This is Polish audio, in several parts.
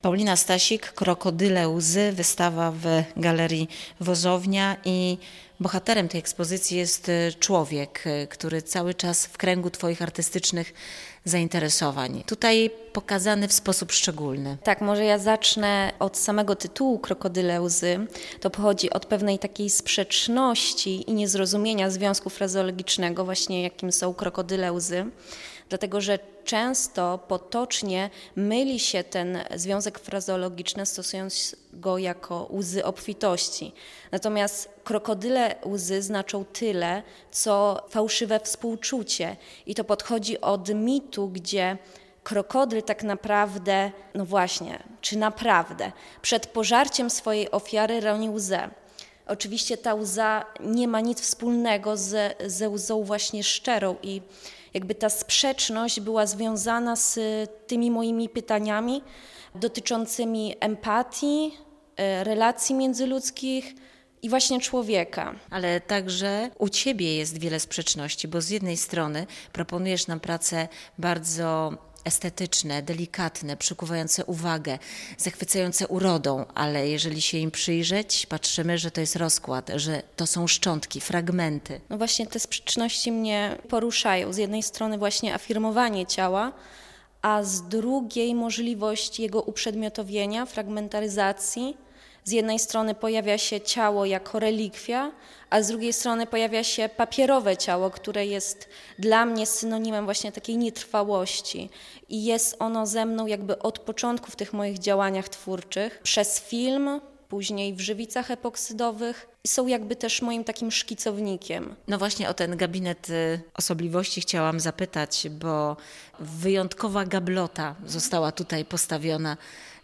Paulina Stasik, Krokodyle łzy, wystawa w Galerii Wozownia i bohaterem tej ekspozycji jest człowiek, który cały czas w kręgu Twoich artystycznych zainteresowań. Tutaj pokazany w sposób szczególny. Tak, może ja zacznę od samego tytułu Krokodyle łzy. To pochodzi od pewnej takiej sprzeczności i niezrozumienia związku frazeologicznego, właśnie jakim są krokodyle łzy. Dlatego, że często potocznie myli się ten związek frazeologiczny, stosując go jako łzy obfitości. Natomiast krokodyle łzy znaczą tyle, co fałszywe współczucie. I to podchodzi od mitu, gdzie krokodyl tak naprawdę, no właśnie, czy naprawdę, przed pożarciem swojej ofiary roni łzę. Oczywiście ta łza nie ma nic wspólnego ze łzą właśnie szczerą i jakby ta sprzeczność była związana z tymi moimi pytaniami dotyczącymi empatii, relacji międzyludzkich i właśnie człowieka. Ale także u Ciebie jest wiele sprzeczności, bo z jednej strony proponujesz nam prace bardzo estetyczne, delikatne, przykuwające uwagę, zachwycające urodą, ale jeżeli się im przyjrzeć, patrzymy, że to jest rozkład, że to są szczątki, fragmenty. No właśnie te sprzeczności mnie poruszają. Z jednej strony właśnie afirmowanie ciała, a z drugiej możliwość jego uprzedmiotowienia, fragmentaryzacji. Z jednej strony pojawia się ciało jako relikwia, a z drugiej strony pojawia się papierowe ciało, które jest dla mnie synonimem właśnie takiej nietrwałości. I jest ono ze mną jakby od początku w tych moich działaniach twórczych, przez film, później w żywicach epoksydowych i są jakby też moim takim szkicownikiem. No właśnie o ten gabinet osobliwości chciałam zapytać, bo wyjątkowa gablota została tutaj postawiona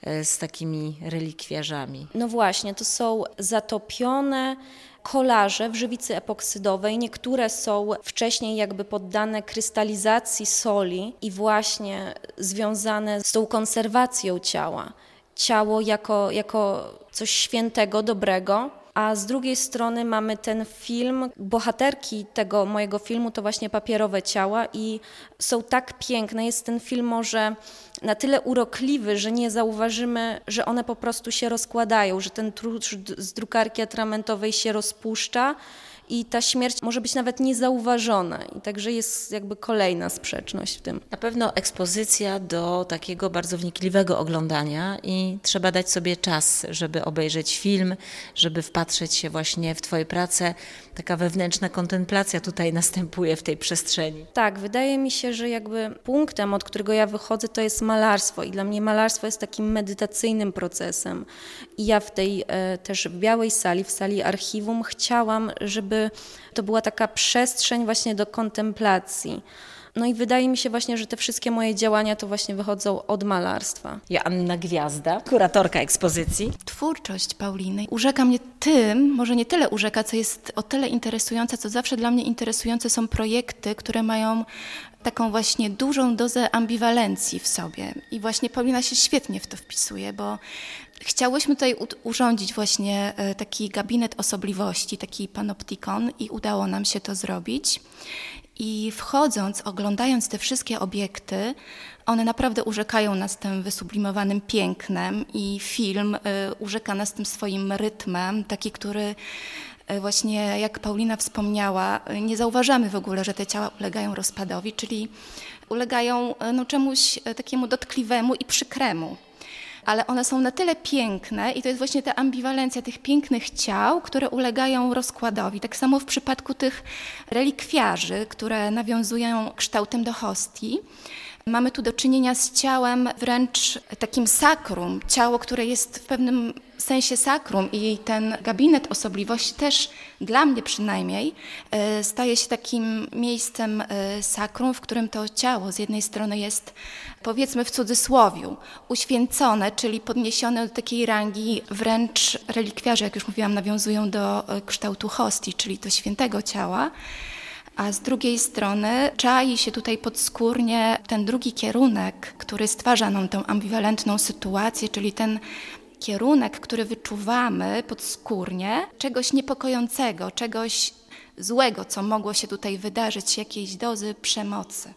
z takimi relikwiarzami. No właśnie, to są zatopione kolaże w żywicy epoksydowej. Niektóre są wcześniej jakby poddane krystalizacji soli i właśnie związane z tą konserwacją ciała. Ciało jako coś świętego, dobrego. A z drugiej strony mamy ten film, bohaterki tego mojego filmu to właśnie papierowe ciała i są tak piękne, jest ten film może na tyle urokliwy, że nie zauważymy, że one po prostu się rozkładają, że ten tłuszcz z drukarki atramentowej się rozpuszcza i ta śmierć może być nawet niezauważona i także jest jakby kolejna sprzeczność w tym. Na pewno ekspozycja do takiego bardzo wnikliwego oglądania i trzeba dać sobie czas, żeby obejrzeć film, żeby wpatrzeć się właśnie w Twoje prace. Taka wewnętrzna kontemplacja tutaj następuje w tej przestrzeni. Tak, wydaje mi się, że jakby punktem, od którego ja wychodzę, to jest malarstwo i dla mnie malarstwo jest takim medytacyjnym procesem. I ja w tej też w białej sali, w sali archiwum chciałam, żeby to była taka przestrzeń właśnie do kontemplacji. No i wydaje mi się właśnie, że te wszystkie moje działania to właśnie wychodzą od malarstwa. Joanna Gwiazda, kuratorka ekspozycji. Twórczość Pauliny urzeka mnie tym, może nie tyle urzeka, co jest o tyle interesujące, co zawsze dla mnie interesujące są projekty, które mają taką właśnie dużą dozę ambiwalencji w sobie. I właśnie Paulina się świetnie w to wpisuje, bo chciałyśmy tutaj urządzić właśnie taki gabinet osobliwości, taki panoptikon i udało nam się to zrobić. I wchodząc, oglądając te wszystkie obiekty, one naprawdę urzekają nas tym wysublimowanym pięknem i film urzeka nas tym swoim rytmem, taki, który właśnie, jak Paulina wspomniała, nie zauważamy w ogóle, że te ciała ulegają rozpadowi, czyli ulegają czemuś takiemu dotkliwemu i przykremu. Ale one są na tyle piękne i to jest właśnie ta ambiwalencja tych pięknych ciał, które ulegają rozkładowi. Tak samo w przypadku tych relikwiarzy, które nawiązują kształtem do hostii. Mamy tu do czynienia z ciałem wręcz takim sakrum, ciało, które jest w pewnym sensie sakrum i ten gabinet osobliwości też dla mnie przynajmniej staje się takim miejscem sakrum, w którym to ciało z jednej strony jest, powiedzmy w cudzysłowiu, uświęcone, czyli podniesione do takiej rangi wręcz relikwiarze, jak już mówiłam, nawiązują do kształtu hostii, czyli do świętego ciała. A z drugiej strony czai się tutaj podskórnie ten drugi kierunek, który stwarza nam tę ambiwalentną sytuację, czyli ten kierunek, który wyczuwamy podskórnie, czegoś niepokojącego, czegoś złego, co mogło się tutaj wydarzyć, jakiejś dozy przemocy.